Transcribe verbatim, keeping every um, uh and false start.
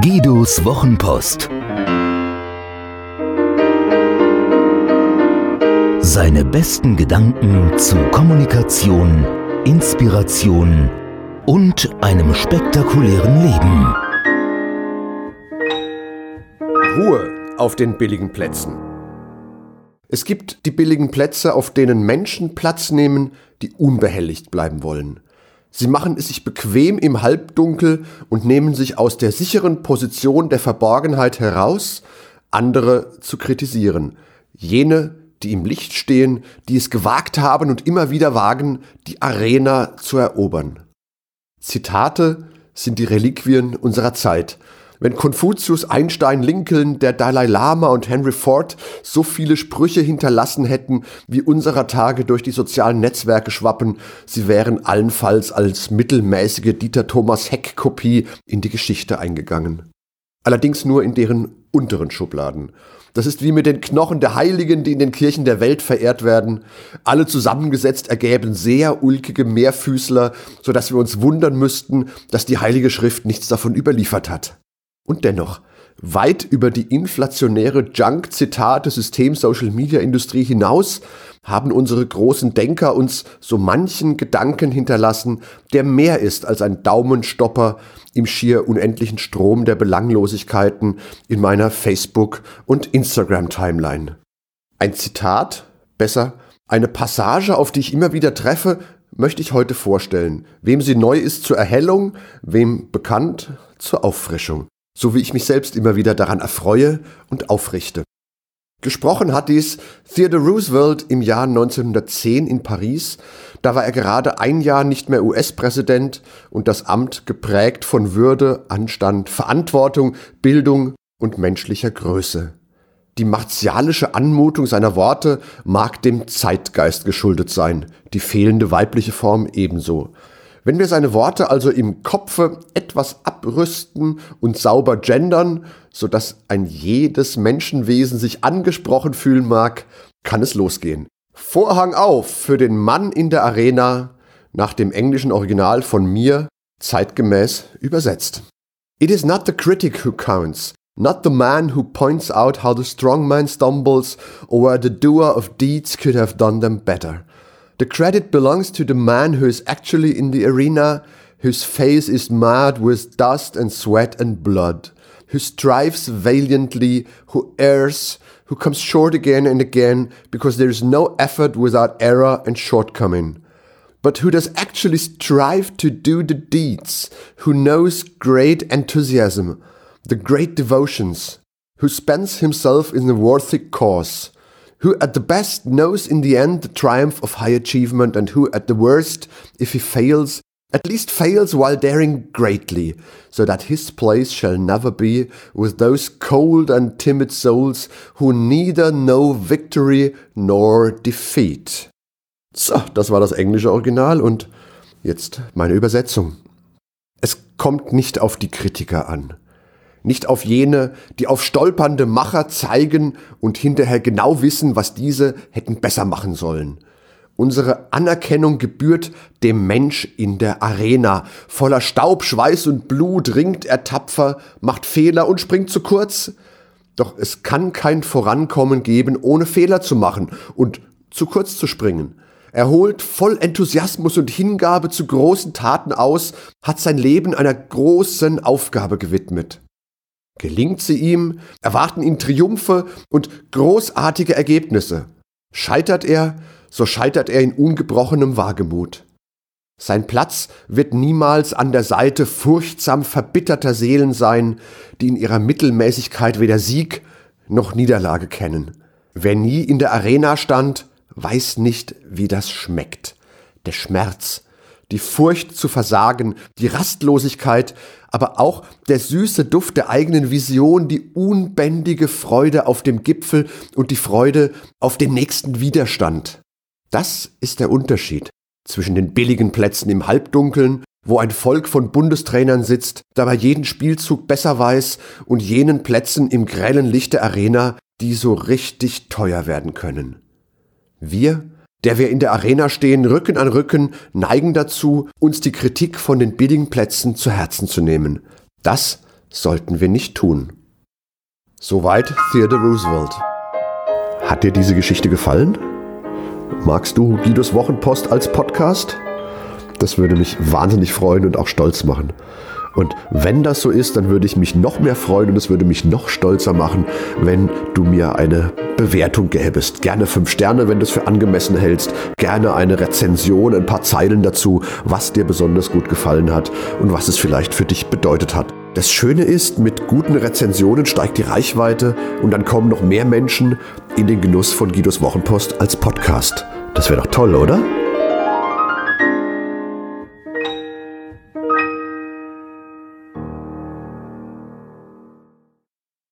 Guidos Wochenpost. Seine besten Gedanken zu Kommunikation, Inspiration und einem spektakulären Leben. Ruhe auf den billigen Plätzen. Es gibt die billigen Plätze, auf denen Menschen Platz nehmen, die unbehelligt bleiben wollen. Sie machen es sich bequem im Halbdunkel und nehmen sich aus der sicheren Position der Verborgenheit heraus, andere zu kritisieren. Jene, die im Licht stehen, die es gewagt haben und immer wieder wagen, die Arena zu erobern. Zitate sind die Reliquien unserer Zeit. Wenn Konfuzius, Einstein, Lincoln, der Dalai Lama und Henry Ford so viele Sprüche hinterlassen hätten, wie unserer Tage durch die sozialen Netzwerke schwappen, sie wären allenfalls als mittelmäßige Dieter-Thomas-Heck-Kopie in die Geschichte eingegangen. Allerdings nur in deren unteren Schubladen. Das ist wie mit den Knochen der Heiligen, die in den Kirchen der Welt verehrt werden. Alle zusammengesetzt ergäben sehr ulkige Mehrfüßler, sodass wir uns wundern müssten, dass die Heilige Schrift nichts davon überliefert hat. Und dennoch, weit über die inflationäre Junk-Zitate-System-Social-Media-Industrie hinaus haben unsere großen Denker uns so manchen Gedanken hinterlassen, der mehr ist als ein Daumenstopper im schier unendlichen Strom der Belanglosigkeiten in meiner Facebook- und Instagram-Timeline. Ein Zitat, besser, eine Passage, auf die ich immer wieder treffe, möchte ich heute vorstellen. Wem sie neu ist zur Erhellung, wem bekannt zur Auffrischung. So wie ich mich selbst immer wieder daran erfreue und aufrichte. Gesprochen hat dies Theodore Roosevelt im Jahr neunzehnhundertzehn in Paris. Da war er gerade ein Jahr nicht mehr U S-Präsident und das Amt geprägt von Würde, Anstand, Verantwortung, Bildung und menschlicher Größe. Die martialische Anmutung seiner Worte mag dem Zeitgeist geschuldet sein, die fehlende weibliche Form ebenso. Wenn wir seine Worte also im Kopfe etwas abrüsten und sauber gendern, sodass ein jedes Menschenwesen sich angesprochen fühlen mag, kann es losgehen. Vorhang auf für den Mann in der Arena, nach dem englischen Original von mir, zeitgemäß übersetzt. It is not the critic who counts, not the man who points out how the strong man stumbles or where the doer of deeds could have done them better. The credit belongs to the man who is actually in the arena, whose face is marred with dust and sweat and blood, who strives valiantly, who errs, who comes short again and again, because there is no effort without error and shortcoming, but who does actually strive to do the deeds, who knows great enthusiasm, the great devotions, who spends himself in a worthy cause, who at the best knows in the end the triumph of high achievement, and who at the worst, if he fails, at least fails while daring greatly, so that his place shall never be with those cold and timid souls who neither know victory nor defeat. So, das war das englische Original und jetzt meine Übersetzung. Es kommt nicht auf die Kritiker an. Nicht auf jene, die auf stolpernde Macher zeigen und hinterher genau wissen, was diese hätten besser machen sollen. Unsere Anerkennung gebührt dem Mensch in der Arena. Voller Staub, Schweiß und Blut ringt er tapfer, macht Fehler und springt zu kurz. Doch es kann kein Vorankommen geben, ohne Fehler zu machen und zu kurz zu springen. Er holt voll Enthusiasmus und Hingabe zu großen Taten aus, hat sein Leben einer großen Aufgabe gewidmet. Gelingt sie ihm, erwarten ihn Triumphe und großartige Ergebnisse. Scheitert er, so scheitert er in ungebrochenem Wagemut. Sein Platz wird niemals an der Seite furchtsam verbitterter Seelen sein, die in ihrer Mittelmäßigkeit weder Sieg noch Niederlage kennen. Wer nie in der Arena stand, weiß nicht, wie das schmeckt. Der Schmerz, die Furcht zu versagen, die Rastlosigkeit, aber auch der süße Duft der eigenen Vision, die unbändige Freude auf dem Gipfel und die Freude auf den nächsten Widerstand. Das ist der Unterschied zwischen den billigen Plätzen im Halbdunkeln, wo ein Volk von Bundestrainern sitzt, dabei jeden Spielzug besser weiß, und jenen Plätzen im grellen Licht der Arena, die so richtig teuer werden können. Wir, der wir in der Arena stehen, Rücken an Rücken, neigen dazu, uns die Kritik von den billigen Plätzen zu Herzen zu nehmen. Das sollten wir nicht tun. Soweit Theodore Roosevelt. Hat dir diese Geschichte gefallen? Magst du Guidos Wochenpost als Podcast? Das würde mich wahnsinnig freuen und auch stolz machen. Und wenn das so ist, dann würde ich mich noch mehr freuen und es würde mich noch stolzer machen, wenn du mir eine Bewertung gäbest. Gerne fünf Sterne, wenn du es für angemessen hältst. Gerne eine Rezension, ein paar Zeilen dazu, was dir besonders gut gefallen hat und was es vielleicht für dich bedeutet hat. Das Schöne ist, mit guten Rezensionen steigt die Reichweite und dann kommen noch mehr Menschen in den Genuss von Guidos Wochenpost als Podcast. Das wäre doch toll, oder?